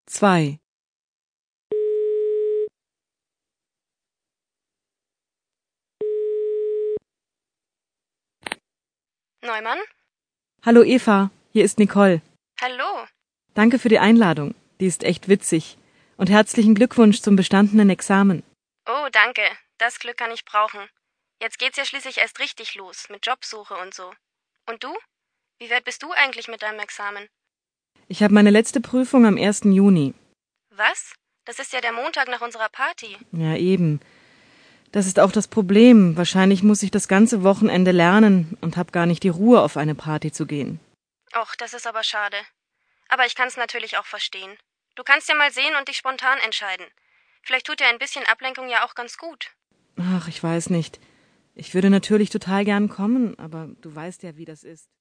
2. Neumann? Hallo Eva, hier ist Nicole. Hallo. Danke für die Einladung. Die ist echt witzig. Und herzlichen Glückwunsch zum bestandenen Examen. Oh, danke. Das Glück kann ich brauchen. Jetzt geht's ja schließlich erst richtig los, mit Jobsuche und so. Und du? Wie weit bist du eigentlich mit deinem Examen? Ich habe meine letzte Prüfung am 1. Juni. Was? Das ist ja der Montag nach unserer Party. Ja, eben. Das ist auch das Problem. Wahrscheinlich muss ich das ganze Wochenende lernen und habe gar nicht die Ruhe, auf eine Party zu gehen. Och, das ist aber schade. Aber ich kann's natürlich auch verstehen. Du kannst ja mal sehen und dich spontan entscheiden. Vielleicht tut dir ein bisschen Ablenkung ja auch ganz gut. Ach, ich weiß nicht. Ich würde natürlich total gern kommen, aber du weißt ja, wie das ist.